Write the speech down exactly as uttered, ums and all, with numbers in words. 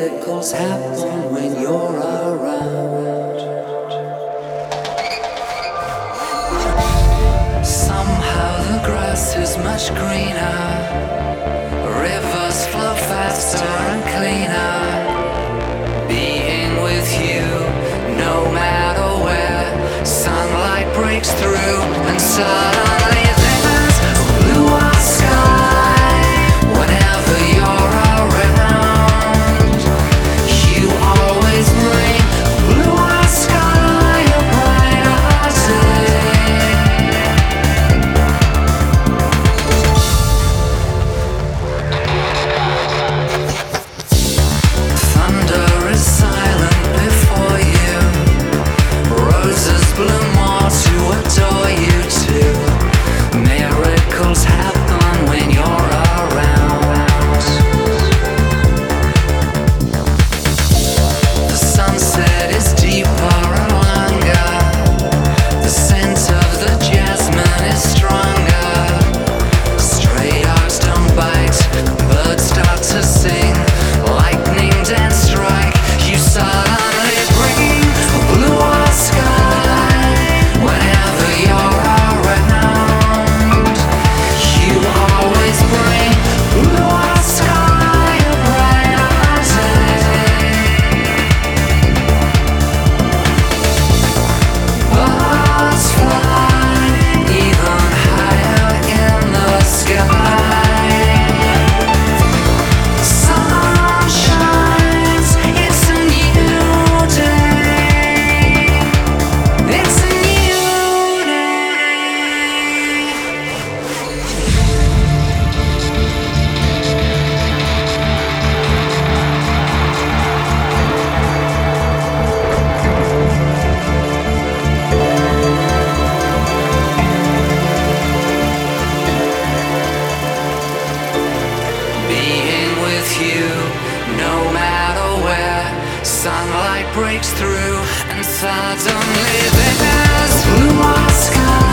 Miracles happen when you're around. Somehow the grass is much greener, rivers flow faster and cleaner. Being with you, no matter where, sunlight breaks through and suddenly there's a bluer sky. Whenever you're around, you always bring a bluer sky, a brighter day. Thunder is silent before you, roses bloom more to adore you too. Miracles happen when you're around. The sunset is deeper and longer, the scent of the jasmine is stronger. Stray dogs don't bite, birds start to sing, lightning dance strike, you suddenly bring a bluer sky. Whenever you're around, you always bring a bluer sky, a brighter day. Birds fly even higher in the sky. Sun shines, it's a new day. It's a new day. Being with you, no matter where, sunlight breaks through and suddenly there's bluer sky.